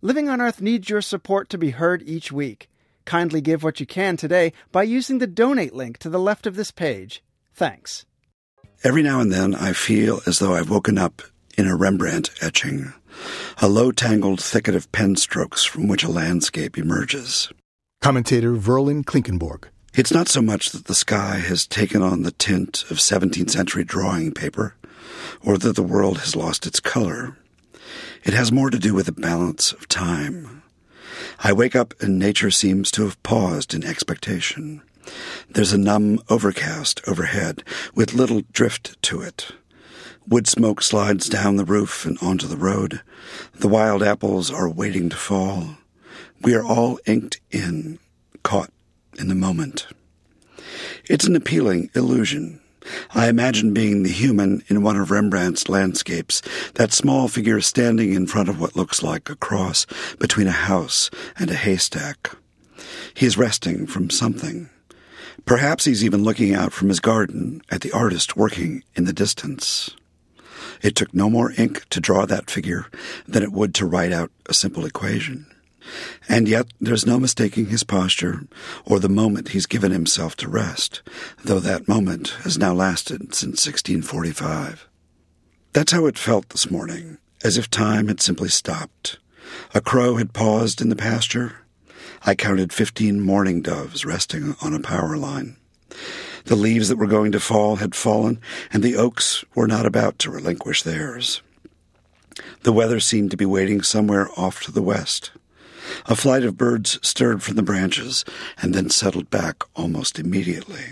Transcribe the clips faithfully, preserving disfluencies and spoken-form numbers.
Living on Earth needs your support to be heard each week. Kindly give what you can today by using the donate link to the left of this page. Thanks. Every now and then I feel as though I've woken up in a Rembrandt etching, a low-tangled thicket of pen strokes from which a landscape emerges. Commentator Verlin Klinkenborg. It's not so much that the sky has taken on the tint of seventeenth century drawing paper, or that the world has lost its color. It has more to do with the balance of time. I wake up and nature seems to have paused in expectation. There's a numb overcast overhead with little drift to it. Wood smoke slides down the roof and onto the road. The wild apples are waiting to fall. We are all inked in, caught in the moment. It's an appealing illusion. I imagine being the human in one of Rembrandt's landscapes, that small figure standing in front of what looks like a cross between a house and a haystack. He's resting from something. Perhaps he's even looking out from his garden at the artist working in the distance. It took no more ink to draw that figure than it would to write out a simple equation. And yet there's no mistaking his posture or the moment he's given himself to rest, though that moment has now lasted since sixteen forty-five. That's how it felt this morning, as if time had simply stopped. A crow had paused in the pasture. I counted fifteen mourning doves resting on a power line. The leaves that were going to fall had fallen, and the oaks were not about to relinquish theirs. The weather seemed to be waiting somewhere off to the west. A flight of birds stirred from the branches and then settled back almost immediately.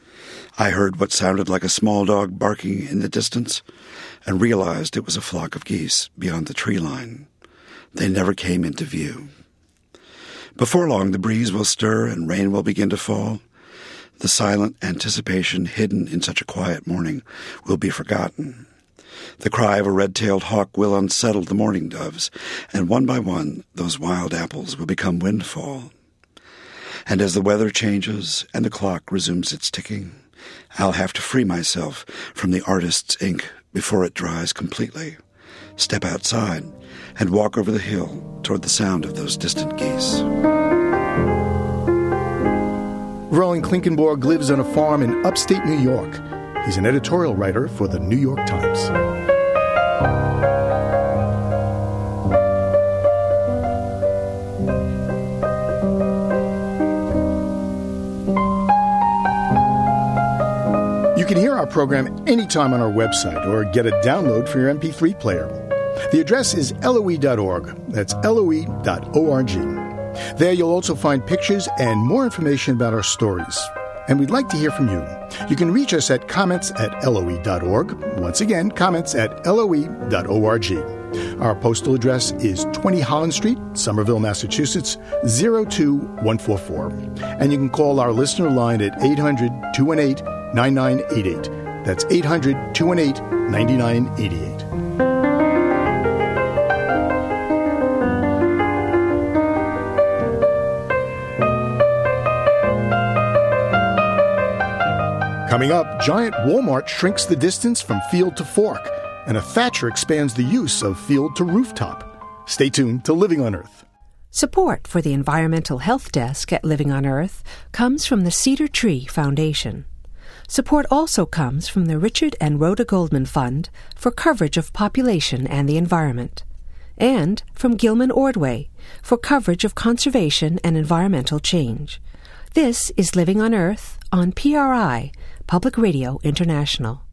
I heard what sounded like a small dog barking in the distance and realized it was a flock of geese beyond the tree line. They never came into view. Before long, the breeze will stir and rain will begin to fall. The silent anticipation hidden in such a quiet morning will be forgotten. The cry of a red-tailed hawk will unsettle the mourning doves, and one by one those wild apples will become windfall. And as the weather changes and the clock resumes its ticking, I'll have to free myself from the artist's ink before it dries completely, step outside, and walk over the hill toward the sound of those distant geese. Verlin Klinkenborg lives on a farm in upstate New York. He's an editorial writer for the New York Times. You can hear our program anytime on our website or get a download for your M P three player. The address is L O E dot org. That's L O E dot org. There you'll also find pictures and more information about our stories. And we'd like to hear from you. You can reach us at comments at L O E dot org. Once again, comments at L O E dot org. Our postal address is twenty Holland Street, Somerville, Massachusetts, zero two one four four. And you can call our listener line at eight hundred, two one eight, nine nine eight eight. That's eight hundred, two one eight, nine nine eight eight. Coming up, giant Walmart shrinks the distance from field to fork, and a Thatcher expands the use of field to rooftop. Stay tuned to Living on Earth. Support for the Environmental Health Desk at Living on Earth comes from the Cedar Tree Foundation. Support also comes from the Richard and Rhoda Goldman Fund for coverage of population and the environment, and from Gilman Ordway for coverage of conservation and environmental change. This is Living on Earth on P R I, Public Radio International.